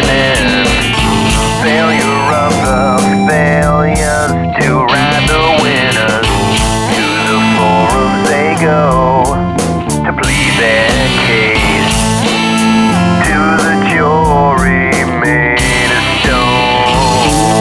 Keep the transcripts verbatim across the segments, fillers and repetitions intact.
winning. Failure of the failures to ride the winners. To the forums they go to plead their case. To the jury made of stone.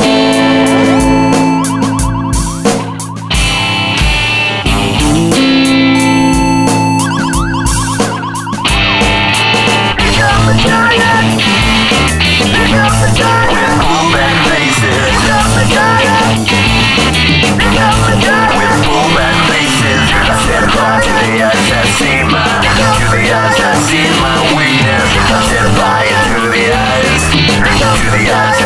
Pick up the giant. Pick up the giant. With pullback faces. Pick up the giant. Pick up the giant. With pullback faces. I said bye to the eyes that see my, to the eyes that see my weakness. I said bye to the eyes, to the eyes